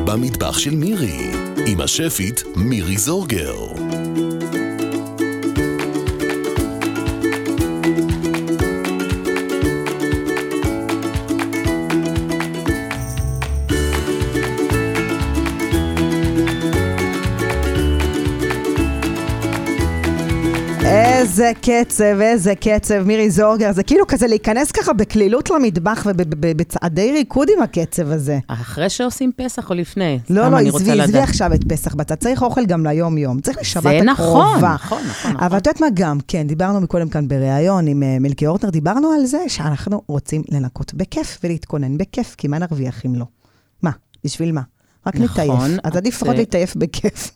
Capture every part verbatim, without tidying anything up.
במטבח של מירי, עם השפית מירי זורגר. איזה קצב, איזה קצב, מירי זורגר, זה כאילו כזה להיכנס ככה בכלילות למטבח ובצעדי ריקוד עם הקצב הזה. אחרי שעושים פסח או לפני? לא, לא, עזבי, עזבי עכשיו את פסח בצד, צריך אוכל גם ליום יום, צריך לשבת הקרובה. זה נכון, נכון, נכון. אבל את יודעת מה גם, כן, דיברנו מקודם כאן בריאיון עם מילקי אורטנר, דיברנו על זה שאנחנו רוצים לנקות בכיף ולהתכונן בכיף, כי מה נרוויח אם לא? מה? בשביל מה? רק נתעייף. אז עדיף לפחות להתעייף בכיף.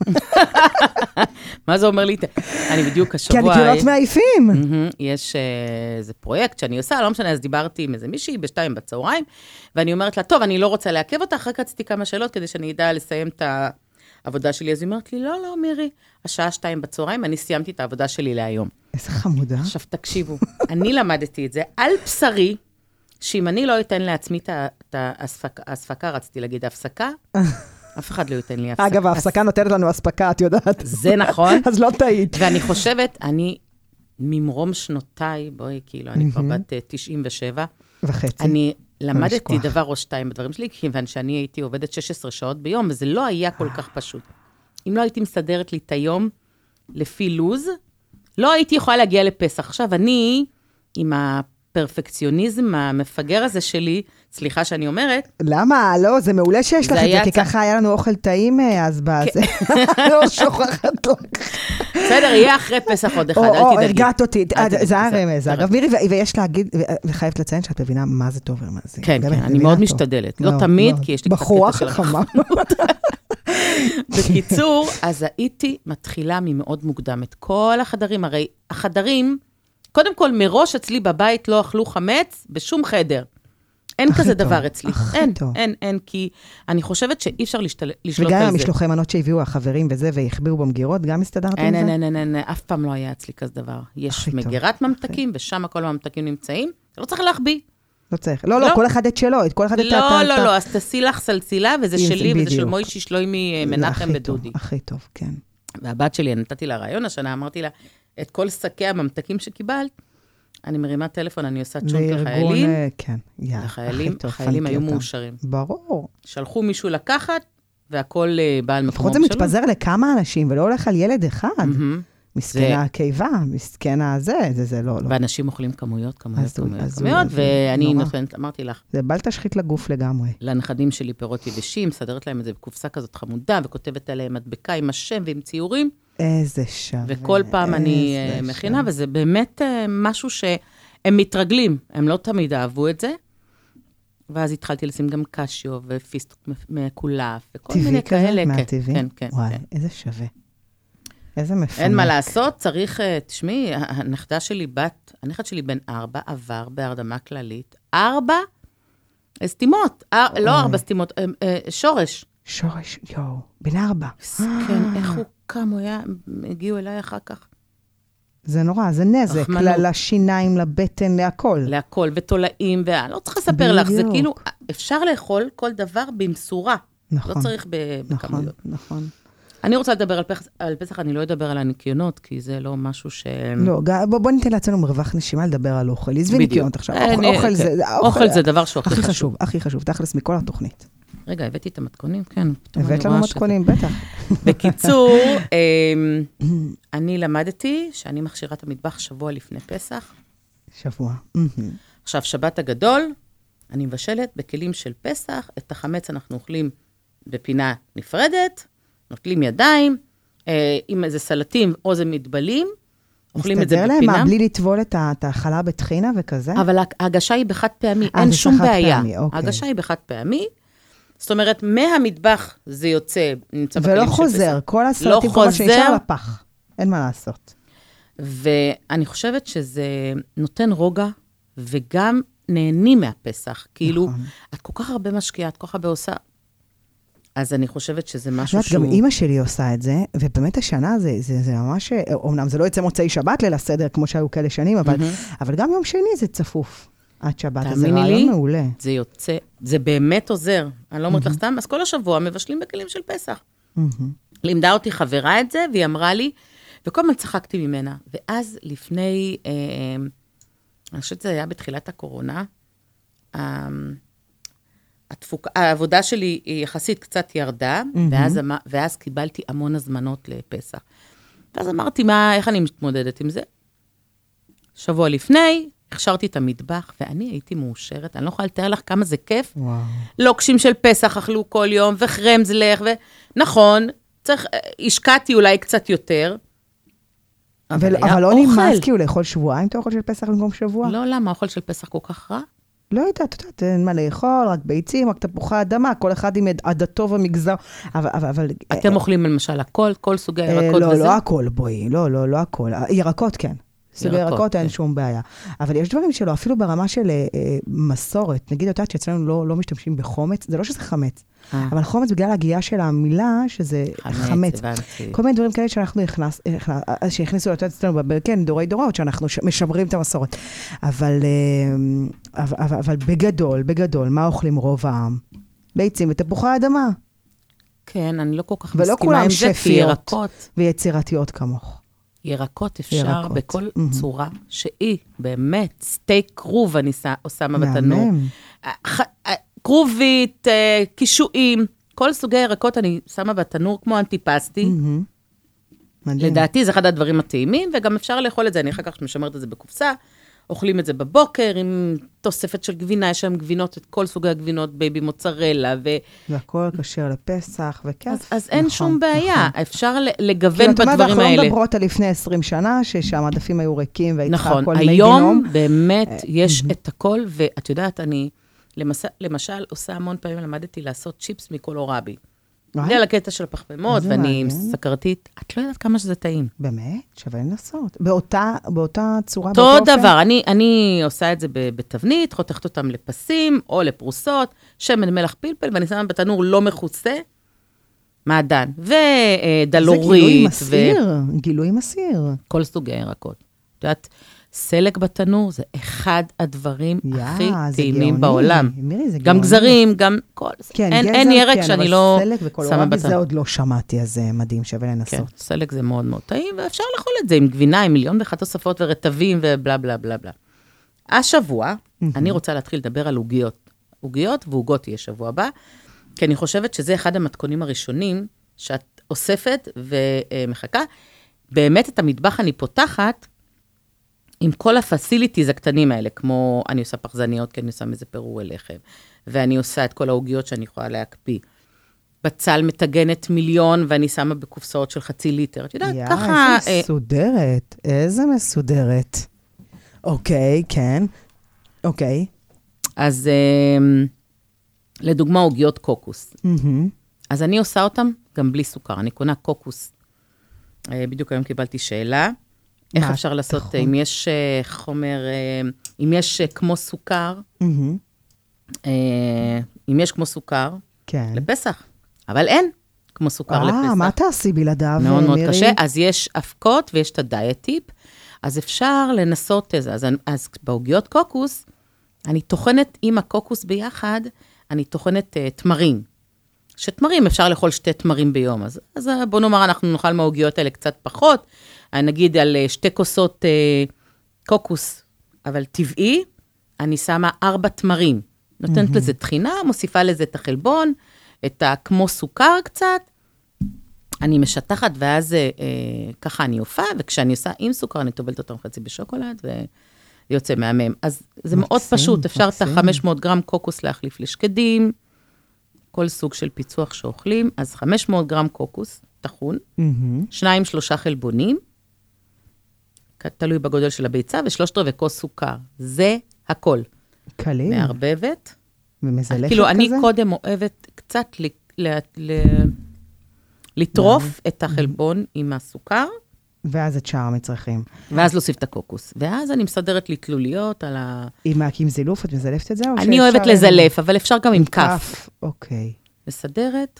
מה זה אומר לי? אני בדיוק השבוע... כי הניקיונות מעייפים. יש איזה פרויקט שאני עושה, לא משנה, אז דיברתי עם איזה מישהי בשתיים בצהריים, ואני אומרת לה, טוב, אני לא רוצה לעכב אותך, רק רציתי כמה שאלות כדי שאני אדע לסיים את העבודה שלי. אז היא אומרת לי, לא, לא, מירי, השעה שתיים בצהריים, אני סיימתי את העבודה שלי להיום. איזה חמודה. עכשיו תקשיבו, אני למדתי את זה על בשרי, שאם אני לא אתן לעצמי את ההספקה, רציתי להגיד ההפסקה, אף אחד לא ייתן לי הפסקה. אגב, ההפסקה נותנת לנו הספקה, את יודעת. זה נכון. אז לא טעית. ואני חושבת, אני ממרום שנותיי, בואי, כאילו, אני כבר בת תשעים ושבע. וחצי. אני למדתי דבר או שתיים בדברים שלי, כיוון שאני הייתי עובדת שש עשרה שעות ביום, וזה לא היה כל כך פשוט. אם לא הייתי מסדרת לי את היום לפי לוז, לא הייתי יכולה להגיע לפסח. עכשיו, אני, עם ה... פרפקציוניזם המפגר הזה שלי, סליחה שאני אומרת. למה? לא, זה מעולה שיש לך את זה, כי ככה היה לנו אוכל טעים אז בזה. לא שוכחת לך. בסדר, יהיה אחרי פסח עוד אחד, אל תדאגי. או, הרגעת אותי, זה הרמז. אגב, מירי, ויש להגיד, וחייבת לציין שאת מבינה מה זה טוב ומה זה. כן, כן, אני מאוד משתדלת. לא תמיד, כי יש לי קצת קטע של החמנות. בקיצור, אז הייתי מתחילה ממאוד מוקדם את כל החדרים, הרי החדרים, קודם כל, מראש אצלי בבית לא אכלו חמץ בשום חדר. אין כזה דבר אצלי. אין, אין, אין, כי אני חושבת שאי אפשר לשלוט על זה. וגם המשלוחי מנות שהביאו החברים וזה, והחביאו במגירות, גם הסתדרתם עם זה? אין, אין, אין, אין, אף פעם לא היה אצלי כזה דבר. יש מגירת ממתקים, ושם כל הממתקים נמצאים, לא צריך להחביא. לא צריך. לא, לא, כל אחד את שלו, כל אחד את לא, לא, לא, אז תעשי לך סלסילה, וזה שלי, וזה של מוישי שלוימי מנחם ודודי. הכי טוב, כן. והבת שלי, נתתי לה רעיון השנה, אמרתי לה, את כל שקי הממתקים שקיבלת, אני מרימה טלפון, אני עושה צ'ונט לחיילים. כן, יאללה. לחיילים, החיילים היו מאושרים. ברור. שלחו מישהו לקחת, והכל בעל מקום. לפחות זה מתפזר לכמה אנשים, ולא הולך על ילד אחד. מסכן הקיבה, מסכן הזה, זה זה לא. ואנשים אוכלים כמויות, כמויות, כמויות, כמויות, ואני נותנת, אמרתי לך. זה בל תשחית לגוף לגמרי. לנכדים שלי פירות יבשים, סדרת להם את זה בקופסה כזאת חמודה, וכותבת עליהם מדבקה עם השם ועם ציורים. איזה שווה. וכל פעם אני מכינה, וזה באמת משהו שהם מתרגלים, הם לא תמיד אהבו את זה, ואז התחלתי לשים גם קשיו ופיסטוק מקולף, וכל מיני כאלה. טבעי כזה, מהטבעי? כן, כן. וואי, איזה שווה. איזה מפנק. אין מה לעשות, צריך, תשמעי, הנכדה שלי בת, הנכד שלי בן ארבע, עבר בהרדמה כללית, ארבע סתימות, לא ארבע סתימות, שורש. שורש, יואו, בן ארבע. כן, איך הוא קם, הוא היה, הגיעו אליי אחר כך. זה נורא, זה נזק, לשיניים, לבטן, להכל. להכל, ותולעים, ואני לא צריכה לספר לך, זה כאילו, אפשר לאכול כל דבר במשורה. נכון. לא צריך בכמויות. נכון, נכון. אני רוצה לדבר על פסח, על פסח, אני לא אדבר על הניקיונות, כי זה לא משהו ש... לא, בוא, בוא ניתן לעצמנו מרווח נשימה לדבר על אוכל. עזבי ניקיונות עכשיו. אוכל, אוכל זה... אוכל זה דבר שהוא הכי חשוב. הכי חשוב, תכלס מכל התוכנית. רגע, הבאתי את המתכונים, כן. הבאת לנו מתכונים, בטח. בקיצור, אני למדתי שאני מכשירה את המטבח שבוע לפני פסח. שבוע. עכשיו, שבת הגדול, אני מבשלת בכלים של פסח, את החמץ אנחנו אוכלים בפינה נפרדת, נוטלים ידיים, עם איזה סלטים או איזה מטבלים, אוכלים את זה בפינה. מסתדר להם, בלי לטבול את ההחלה בטחינה וכזה? אבל ההגשה היא בחד פעמי, אין שום בעיה. ההגשה היא בחד פעמי, זאת אומרת, מהמטבח זה יוצא, נמצא בכלים של פסח. ולא חוזר, כל הסלטים, כל מה שנשאר לפח. אין מה לעשות. ואני חושבת שזה נותן רוגע, וגם נהנים מהפסח. כאילו, את כל כך הרבה משקיעה, את כל כך הרבה עושה, אז אני חושבת שזה משהו שהוא... גם אמא שלי עושה את זה, ובאמת השנה זה, זה, זה ממש... אומנם זה לא יצא מוצאי שבת ליל הסדר, כמו שהיו כאלה שנים, אבל, אבל גם יום שני זה צפוף. עד שבת, זה רעיון מעולה. זה יוצא, זה באמת עוזר. אני לא אומרת לך סתם, אז כל השבוע מבשלים בכלים של פסח. לימדה אותי חברה את זה, והיא אמרה לי, וכל הזמן צחקתי ממנה. ואז לפני, אני חושבת שזה היה בתחילת הקורונה, העבודה שלי היא יחסית קצת ירדה, ואז קיבלתי המון הזמנות לפסח. ואז אמרתי, איך אני מתמודדת עם זה? שבוע לפני, הכשרתי את המטבח, ואני הייתי מאושרת, אני לא יכולה לתאר לך כמה זה כיף. לוקשים של פסח אכלו כל יום, וחרמזלך, ונכון, צריך, השקעתי אולי קצת יותר, אבל, אבל לא נמאס כאילו לאכול שבועיים, אתה אוכל של פסח במקום שבוע? לא, למה? האוכל של פסח כל כך רע? לא יודעת, אתה יודעת, אין מה לאכול, רק ביצים, רק תפוחי אדמה, כל אחד עם עדתו ומגזר, אבל... אבל אתם אוכלים למשל הכל, כל סוגי ירקות וזה? לא, לא הכל, בואי, לא, לא, לא הכל. ירקות כן. סוגי ירקות אין שום בעיה. אבל יש דברים שלא, אפילו ברמה של מסורת, נגיד אותה שאצלנו לא משתמשים בחומץ, זה לא שזה חמץ, אבל חומץ בגלל הגיעה של המילה, שזה חמץ. כל מיני דברים כאלה שאנחנו שהכניסו אותה אצלנו, כן, דורי דורות, שאנחנו משמרים את המסורת. אבל אבל בגדול, בגדול, מה אוכלים רוב העם? ביצים ותפוחי האדמה. כן, אני לא כל כך מסכימה עם זה, כי ירקות. ויצירתיות כמוך. ירקות אפשר ירקות. בכל mm-hmm. צורה שהיא, באמת, סטייק כרוב אני שמה בתנור. כרובית, קישואים, כל סוגי ירקות אני שמה בתנור כמו אנטיפסטי. Mm-hmm. לדעתי זה אחד הדברים הטעימים, וגם אפשר לאכול את זה, אני אחר כך משמרת את זה בקופסה, אוכלים את זה בבוקר עם תוספת של גבינה, יש שם גבינות, את כל סוגי הגבינות, בייבי מוצרלה, ו... והכל קשר לפסח, וכיף. אז, אז אין שום בעיה, אפשר לגוון בדברים האלה. אנחנו לא מדברות על לפני עשרים שנה, שהמדפים היו ריקים, והייתך נכון, הכל מי גינום. היום באמת יש את הכל, ואת יודעת, אני למשל עושה המון פעמים, למדתי לעשות צ'יפס מקולורבי. זה על הקטע של הפחמימות, ואני סקרתית. את לא יודעת כמה שזה טעים. באמת? שווה לנסות. באותה, באותה צורה? אותו דבר. אני, אני עושה את זה בתבנית, חותכת אותם לפסים או לפרוסות, שמן מלח פלפל, ואני שמה בתנור לא מכוסה, מעדן, ודלורית. זה גילוי מסיר, גילוי מסיר. כל סוגי ירקות. את יודעת, סלק בתנור זה אחד הדברים הכי טעימים בעולם. גם גזרים, גם כל... אין ירק שאני לא שמה בתנור. זה עוד לא שמעתי, אז זה מדהים, שווה לנסות. כן, סלק זה מאוד מאוד טעים, ואפשר לאכול את זה עם גבינה, עם מיליון ואחת תוספות ורטבים ובלה בלה בלה בלה. השבוע, אני רוצה להתחיל לדבר על עוגיות. עוגיות ועוגות יהיה שבוע הבא, כי אני חושבת שזה אחד המתכונים הראשונים שאת אוספת ומחכה. באמת את המטבח אני פותחת, עם כל הפסיליטיז הקטנים האלה, כמו אני עושה פחזניות, כי אני עושה מזה פירורי לחם, ואני עושה את כל העוגיות שאני יכולה להקפיא. בצל מתגנת מיליון, ואני שמה בקופסאות של חצי ליטר. את יודעת, ככה... איזה מסודרת, איזה מסודרת. אוקיי, כן. אוקיי. אז לדוגמה, עוגיות קוקוס. אז אני עושה אותם גם בלי סוכר. אני קונה קוקוס. בדיוק היום קיבלתי שאלה. איך אפשר לעשות, אם יש חומר, אם יש כמו סוכר, אם יש כמו סוכר, לפסח, אבל אין כמו סוכר לפסח. אה, מה תעשי בלעדיו, מירי? מאוד מאוד קשה, אז יש אבקות ויש את הדיאט-טיפ, אז אפשר לנסות את זה, אז בעוגיות קוקוס, אני טוחנת עם הקוקוס ביחד, אני טוחנת תמרים, שתמרים אפשר לאכול שתי תמרים ביום, אז, אז בוא נאמר, אנחנו נאכל מהעוגיות האלה קצת פחות, נגיד על שתי כוסות אה, קוקוס, אבל טבעי, אני שמה ארבע תמרים. נותנת mm-hmm. לזה תחינה, מוסיפה לזה את החלבון, את הכמו סוכר קצת, אני משטחת, ואז אה, ככה אני אופה, וכשאני עושה עם סוכר, אני טובלת אותם חצי בשוקולד, ויוצא מהמם. אז זה מקסים, מאוד פשוט, אפשר מקסים. את ה-חמש מאות גרם קוקוס להחליף לשקדים, כל סוג של פיצוח שאוכלים, אז חמש מאות גרם קוקוס, טחון, mm-hmm. שניים, שלושה חלבונים, תלוי בגודל של הביצה, ושלושת רבעי כוס סוכר. זה הכל. קליל. מערבבת. ומזלפת כאילו, כזה? אני קודם אוהבת קצת ל, ל, ל, לטרוף את החלבון עם הסוכר. ואז את שאר המצרכים. ואז להוסיף את הקוקוס. ואז אני מסדרת לי תלוליות על ה... עם, עם זילוף, את מזלפת את זה? אני אוהבת לזלף, אבל אפשר גם עם כף. אוקיי. מסדרת,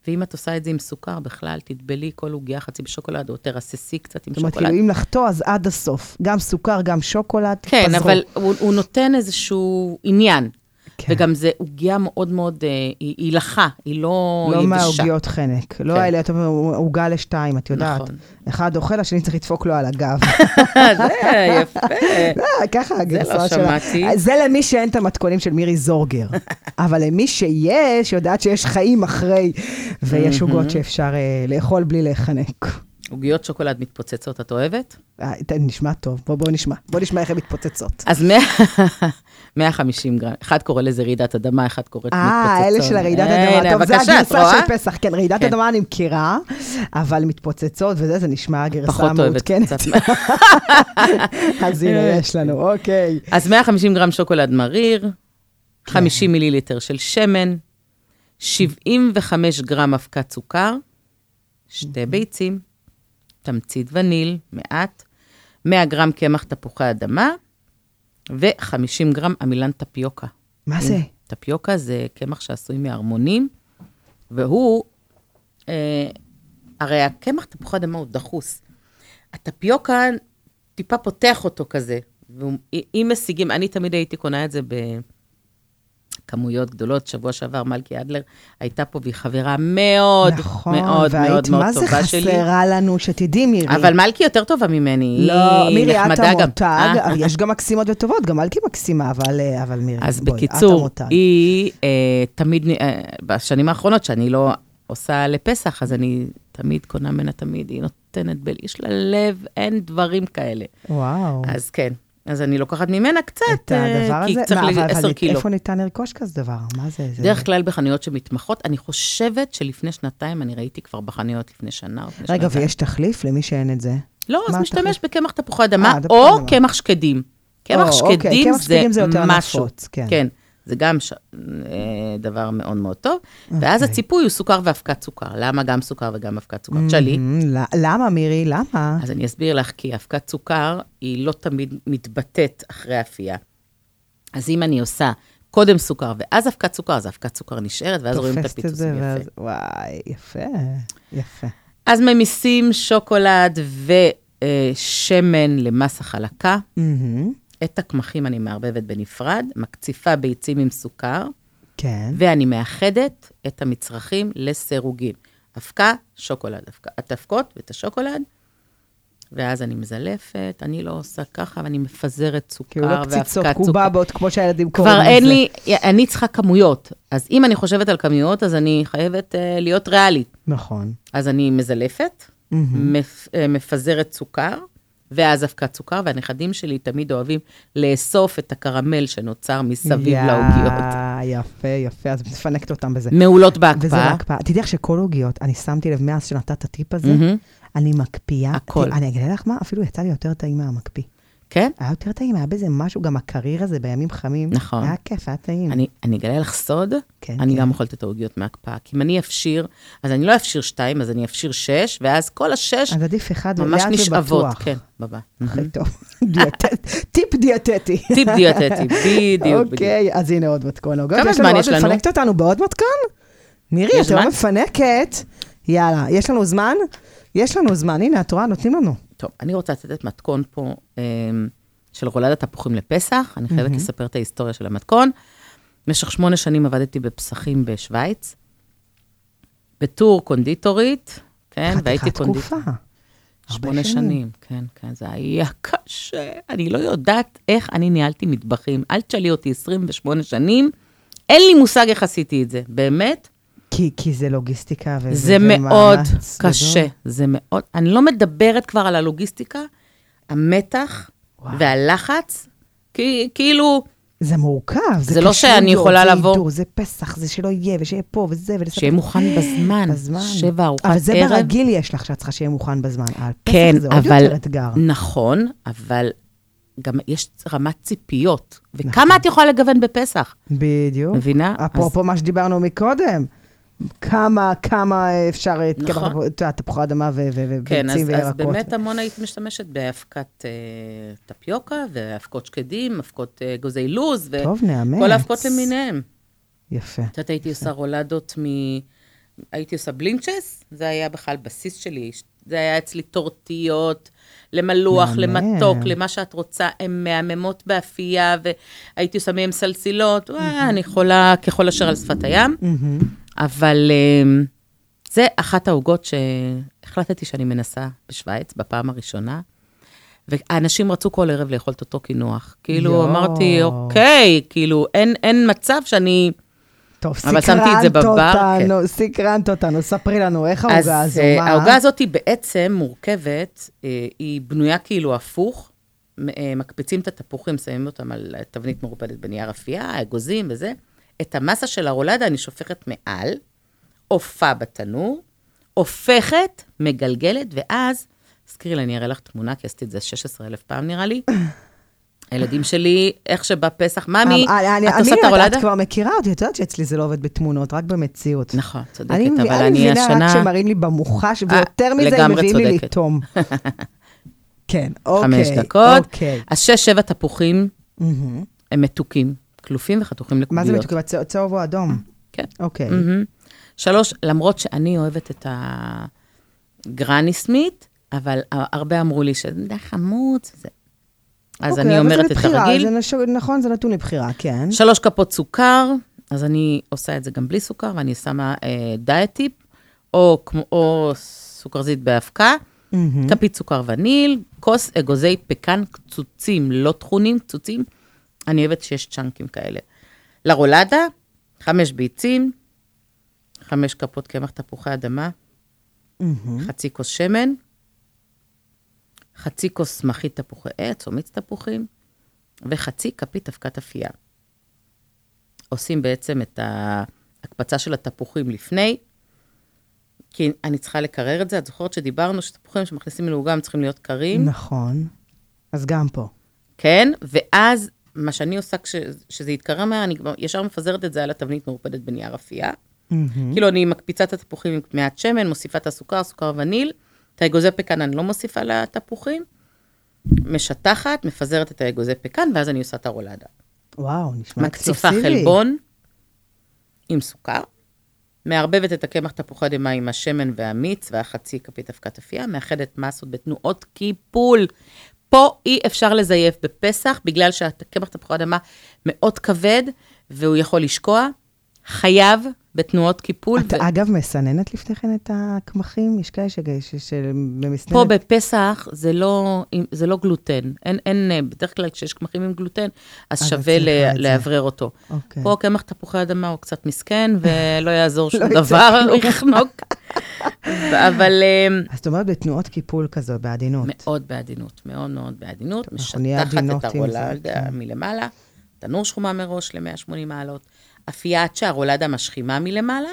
ואם את עושה את זה עם סוכר בכלל, תטבלי כל עוגיה חצי בשוקולד, או תרססי קצת עם שוקולד. זאת אומרת, אם לחתוא, אז עד הסוף. גם סוכר, גם שוקולד, כן, תפזרו. אבל הוא, הוא נותן איזשהו עניין. כן. וגם זה עוגיה מאוד מאוד, היא, היא לחה, היא לא לא יבשה. לא מהעוגיות חנק. כן. לא האלה, אתה אומר, עוגה לשתיים, את יודעת. נכון. אחד אוכל, השני צריך לדפוק לו על הגב. זה יפה. לא, ככה הגרסה שלה. זה לא שמעתי. זה למי שאין את המתכונים של מירי זורגר. אבל למי שיש, יודעת שיש חיים אחרי, ויש עוגות שאפשר לאכול בלי להיחנק. עוגיות שוקולד מתפוצצות, את אוהבת? נשמע טוב, בוא, בוא נשמע. בוא נשמע איך הן מתפוצצות. אז מאה וחמישים גרם, אחד קורא לזה רעידת אדמה, אחד קורא מתפוצצות. אה, אלה של הרעידת אדמה. טוב, זה הגרסה של פסח, כן, רעידת אדמה אני מכירה, אבל מתפוצצות וזה, זה נשמע הגרסה המעודכנת. פחות אוהבת קצת. אז הנה, יש לנו, אוקיי. אז מאה וחמישים גרם שוקולד מריר, חמישים מיליליטר של שמן, שבעים וחמישה גרם אבקת סוכר, שתי ביצים, תמצית וניל, מעט, מאה גרם קמח תפוחי אדמה, ו-חמישים גרם עמילן טפיוקה. מה זה? טפיוקה זה קמח שעשוי מהרמונים, והוא, אה, הרי הקמח תפוחי אדמה הוא דחוס. הטפיוקה טיפה פותח אותו כזה, ואם משיגים, אני תמיד הייתי קונה את זה ב... כמויות גדולות, שבוע שעבר מלכי אדלר הייתה פה, והיא חברה מאוד, נכון, מאוד, מאוד, מאוד טובה שלי. מה זה חסרה לנו, שתדעי מירי. אבל מלכי יותר טובה ממני, לא, מירי, את המותג, יש גם מקסימות וטובות, גם מלכי מקסימה, אבל, אבל מירי, אז בואי, בקיצור, היא אה, תמיד, אה, בשנים האחרונות, שאני לא עושה לפסח, אז אני תמיד קונה מנה תמיד, היא נותנת בל, יש לה לב, אין דברים כאלה. וואו. אז כן. אז אני לוקחת ממנה קצת, את הדבר הזה? כי צריך לי עשר קילו. איפה ניתן לרכוש כזה דבר? מה זה? דרך כלל בחנויות שמתמחות, אני חושבת שלפני שנתיים, אני ראיתי כבר בחנויות לפני שנה או לפני שנתיים. רגע, ויש תחליף למי שאין את זה? לא, אז משתמש בקמח תפוחי אדמה, או קמח שקדים. קמח שקדים זה משהו. כן, זה גם דבר מאוד מאוד טוב. ואז הציפוי הוא סוכר ואבקת סוכר. למה גם סוכר וגם אבקת סוכר? תשאלי. למה, מירי? למה? אז אני אסביר לך, כי אבקת סוכר היא לא תמיד מתבטאת אחרי אפייה. אז אם אני עושה קודם סוכר ואז אבקת סוכר, אז אבקת סוכר נשארת, ואז רואים את הפיצוצים יפה. וואי, יפה, יפה. אז ממיסים שוקולד ושמן למסה חלקה. את הקמחים אני מערבבת בנפרד, מקציפה ביצים עם סוכר, כן. ואני מאחדת את המצרכים לסירוגין. אבקה, שוקולד, אבקה, את האבקות ואת השוקולד, ואז אני מזלפת, אני לא עושה ככה, ואני מפזרת סוכר ואבקת סוכר. כאילו לא קציצות קובבות, כמו שהילדים קוראים לזה. כבר אין לי, אני צריכה כמויות. אז אם אני חושבת על כמויות, אז אני חייבת uh, להיות ריאלית. נכון. אז אני מזלפת, mm-hmm. מפ, uh, מפזרת סוכר, ואז אבקת סוכר, והנכדים שלי תמיד אוהבים לאסוף את הקרמל שנוצר מסביב לעוגיות. יפה, יפה, אז מפנקת אותם בזה. מעולות בהקפאה. וזה בהקפאה. תדעי לך שכל עוגיות, אני שמתי לב מאז שנתת את הטיפ הזה, אני מקפיאה. הכל. אני אגלה לך מה, אפילו יצא לי יותר טעים מהמקפיא. כן? היה יותר טעים, היה בזה משהו, גם הקריר הזה בימים חמים. נכון. היה כיף, היה טעים. אני, אני אגלה לך סוד, כן, אני כן. גם אוכלת את העוגיות מהקפאה, כי אם אני אפשיר, אז אני לא אפשיר שתיים, אז אני אפשיר שש, ואז כל השש אז עדיף אחד ממש נשאבות. כן, בבא. הכי טוב. טיפ דיאטטי. טיפ דיאטטי, בדיוק. אוקיי, אז הנה עוד מתכון. כמה זמן יש לנו? מפנקת אותנו בעוד מתכון? מירי, את לא מפנקת. יאללה, יש לנו זמן? יש לנו זמן, הנה, את רואה, נותנים לנו. טוב, אני רוצה לתת מתכון פה אה, של רולדת תפוחים לפסח, אני חייבת mm-hmm. לספר את ההיסטוריה של המתכון. במשך שמונה שנים עבדתי בפסחים בשוויץ, בטור קונדיטורית, כן, והייתי קונדיטורית. תקופה. שמונה שנים, כן, כן, זה היה קשה. אני לא יודעת איך אני ניהלתי מטבחים. אל תשאלי אותי עשרים ושמונה שנים, אין לי מושג איך עשיתי את זה, באמת. כי, כי זה לוגיסטיקה וזה זה מאוד קשה, גדול. זה מאוד, אני לא מדברת כבר על הלוגיסטיקה, המתח וואו. והלחץ, כי, כאילו... זה מורכב, זה, זה לא שאני יכולה זה לבוא... עידור, זה פסח, זה שלא יהיה, ושיהיה פה וזה, ולספר... שיהיה מוכן בזמן, בזמן. שבע ארוחת ערב. אבל זה ערב. ברגיל יש לך שאת צריכה שיהיה מוכן בזמן, על פסח כן, זה עוד אבל, יותר אתגר. נכון, אבל גם יש רמת ציפיות, וכמה נכון. את יכולה לגוון בפסח? בדיוק. מבינה? אפרופו אז... מה שדיברנו מקודם, כמה, כמה אפשר, נכון. תפוחי אדמה וביצים כן, אז, וירקות. אז באמת המון היית משתמשת באבקת אה, טפיוקה, ואבקות שקדים, אבקות אה, גוזי לוז, טוב, נאמץ. וכל האבקות למיניהם. יפה. קצת הייתי עושה רולדות הייתי עושה בלינצ'ס, זה היה בכלל בסיס שלי, זה היה אצלי טורטיות, למלוח, למתוק, למה שאת רוצה, הן מהממות באפייה, והייתי עושה מהם סלסילות, אני יכולה ככל אשר על שפת הים, אבל זה אחת ההוגות שהחלטתי שאני מנסה בשוויץ, בפעם הראשונה, והאנשים רצו כל ערב לאכול את אותו קינוח. כאילו, אמרתי, אוקיי, כאילו, אין מצב שאני... טוב, סקרנת אותנו, סקרנת אותנו, ספרי לנו, איך ההוגה הזו? אז ההוגה הזאת היא בעצם מורכבת, היא בנויה כאילו הפוך, מקפיצים את התפוחים, שמים אותם על תבנית מרופדת בנייר אפייה, אגוזים וזה, את המסה של הרולדה אני שופכת מעל, עופה בתנור, הופכת, מגלגלת, ואז, הזכירי לי, אני אראה לך תמונה, כי עשיתי את זה שש עשרה אלף פעם נראה לי, הילדים שלי, איך שבפסח, ממי, את עושה את הרולדה? את כבר מכירה אותי, את יודעת שאצלי זה לא עובד בתמונות, רק במציאות. נכון, צודקת, אבל אני השנה... אני מבינה רק שמראים לי במוחש, ויותר מזה הם מביאים לי לתום. כן, אוקיי. חמש דקות. אז שש, שבע תפוחים, הם מתוקים, כלופים וחתוכים לקוביות. מה זה מתוקים? צהוב או אדום? כן. אוקיי. שלוש, למרות שאני אוהבת את הגרני סמית, אבל הרבה אמרו לי שזה חמוץ, זה... אז אני אומרת את הרגיל. נכון, זה נתון לבחירה, כן. שלוש כפות סוכר, אז אני עושה את זה גם בלי סוכר, ואני שמה דיאט-טיפ, או סוכר זית באבקה, כפית סוכר וניל, כוס אגוזי פקן קצוצים, לא תכונים, קצוצים. אני אוהבת שיש צ'אנקים כאלה. לרולדה, חמש ביצים, חמש כפות קמח תפוחי אדמה, חצי כוס שמן, חצי כוס מחית תפוחי עץ או מיץ תפוחים, וחצי כפית אבקת אפייה. עושים בעצם את ההקפצה של התפוחים לפני, כי אני צריכה לקרר את זה. את זוכרת שדיברנו שתפוחים שמכניסים לעוגה הם צריכים להיות קרים? נכון. אז גם פה. כן, ואז מה שאני עושה כשזה יתקרר מהר, אני ישר מפזרת את זה על התבנית מרופדת בנייר אפייה. כאילו אני מקפיצה את התפוחים עם מעט שמן, מוסיפה את הסוכר, סוכר וניל, את האגוזי פקן אני לא מוסיפה לתפוחים, משטחת, מפזרת את האגוזי פקן, ואז אני עושה את הרולדה. וואו, נשמע מקציפה חלבון עם סוכר, מערבבת את הקמח תפוחי אדמה עם השמן והמיץ, והחצי כפית אבקת אפייה, מאחדת מסות בתנועות קיפול. פה אי אפשר לזייף בפסח, בגלל שהקמח תפוחי אדמה מאוד כבד, והוא יכול לשקוע, חייב בתנועות קיפול. את ו... אגב מסננת לפני כן את הקמחים? יש כאלה שבמסננת... פה בפסח זה לא, זה לא גלוטן. אין, אין, בדרך כלל כשיש קמחים עם גלוטן, אז שווה להברר אותו. אוקיי. פה קמח תפוחי אדמה הוא קצת מסכן, ולא יעזור שום דבר, הוא יחנוק. אבל... אז זאת אומרת בתנועות קיפול כזו, בעדינות. מאוד בעדינות, מאוד מאוד בעדינות. משטחת את הרולדה מלמעלה, תנור שחומה מראש ל-מאה ושמונים מעלות. אפיית שהרולדה משחימה מלמעלה,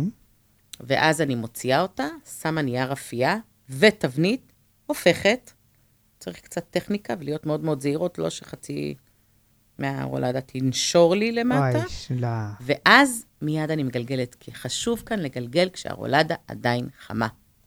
ואז אני מוציאה אותה, שמה נייר אפייה ותבנית, הופכת, צריך קצת טכניקה ולהיות מאוד מאוד זהירות, לא שחצי מהרולדה תנשור לי למטה, אוי, שלה. ואז מיד אני מגלגלת, כי חשוב כאן לגלגל כשהרולדה עדיין חמה.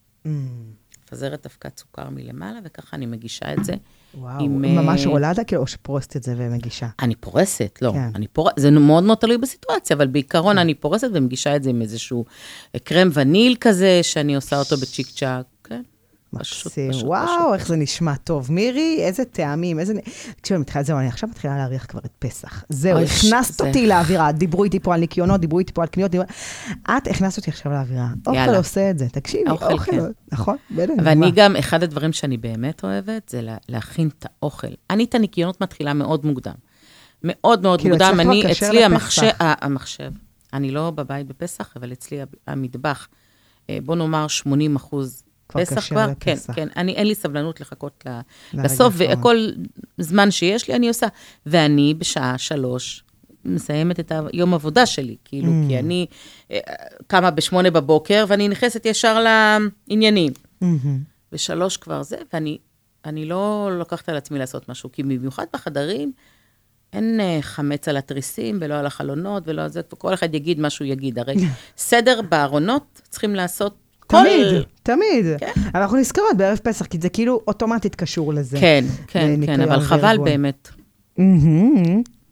מפזרת אבקת סוכר מלמעלה, וככה אני מגישה את זה. וואו, עם, ממש רולדה, או שפורסת את זה ומגישה? אני פורסת, לא. כן. אני פור... זה מאוד מאוד תלוי בסיטואציה, אבל בעיקרון כן. אני פורסת ומגישה את זה עם איזשהו קרם וניל כזה, שאני עושה אותו בצ'יק צ'אק, כן? מקסים, וואו, פשוט. איך זה נשמע טוב. מירי, איזה טעמים, איזה... תקשיב, מתחילה, זהו, אני עכשיו מתחילה להריח כבר את פסח. זהו, הכנסת אותי זה... לאווירה. דיברו איתי פה על ניקיונות, דיברו איתי פה על קניות. דיברו... את הכנסת אותי עכשיו לאווירה. אוכל עושה את זה, תקשיבי, אוכל. אוכל כן. נכון? ואני גם, אחד הדברים שאני באמת אוהבת, זה להכין את האוכל. אני את הניקיונות מתחילה מאוד מוקדם. מאוד מאוד כאילו מוקדם. אני, אצלי המחשב, המחשב, אני לא בבית בפסח, אבל אצלי המטבח, בוא נאמר שמונים אחוז פסח כבר, כן, כן, אני, אין לי סבלנות לחכות לסוף, וכל זמן שיש לי אני עושה, ואני בשעה שלוש מסיימת את היום עבודה שלי, כאילו, כי אני קמה בשמונה בבוקר, ואני נכנסת ישר לעניינים. בשלוש כבר זה, ואני אני לא לוקחת על עצמי לעשות משהו, כי במיוחד בחדרים, אין חמץ על התריסים, ולא על החלונות, ולא על זה, וכל אחד יגיד מה שהוא יגיד, הרי סדר בארונות צריכים לעשות תמיד, תמיד. אנחנו נזכרות בערב פסח, כי זה כאילו אוטומטית קשור לזה. כן, כן, כן, אבל חבל באמת.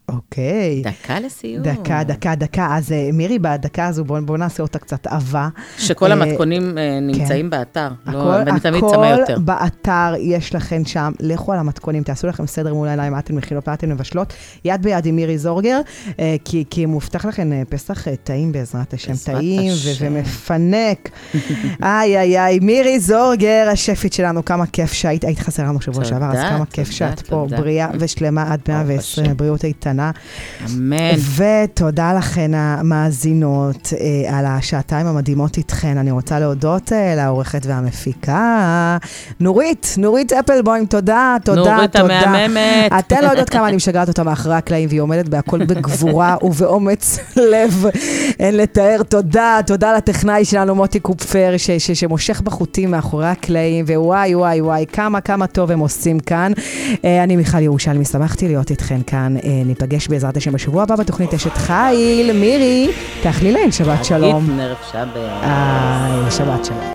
אוקיי. דקה לסיום. דקה, דקה, דקה. אז מירי, בדקה הזו, בואו נעשה אותה קצת אהבה. שכל המתכונים נמצאים באתר. ואני תמיד צמה יותר. הכל באתר, יש לכם שם, לכו על המתכונים, תעשו לכם סדר מול העיניים, מה אתן מכילות, מה אתן מבשלות. יד ביד עם מירי זורגר, כי מובטח לכם פסח טעים בעזרת השם, טעים ומפנק. איי, איי, איי, מירי זורגר, השפית שלנו, כמה כיף שהיית, היית חסרה לנו שבוע שעבר, אז כמה כיף שאת פה, בריאה ושלמה עד מאה ועשרים, בריאות איתנה. אמן. ותודה לכן המאזינות אה, על השעתיים המדהימות איתכן. אני רוצה להודות אה, לעורכת והמפיקה. נורית, נורית אפלבוים, תודה, תודה, נורית תודה. המהממת. אתן לא יודעות כמה אני משגרת אותה מאחורי הקלעים, והיא עומדת בהכל בגבורה ובאומץ לב. אין לתאר, תודה, תודה לטכנאי שלנו, מוטי קופפר, ש- ש- שמושך בחוטים מאחורי הקלעים, ווואי, וואי, וואי, כמה, כמה טוב הם עושים כאן. אה, אני מיכל ירושלמי, שמחתי להיות איתכן כאן. אה, ניפגש בעזרת השם בשבוע הבא בתוכנית אשת חיל. מירי, תאכלי להן שבת שלום. נרף שבת. אה, שבת שלום.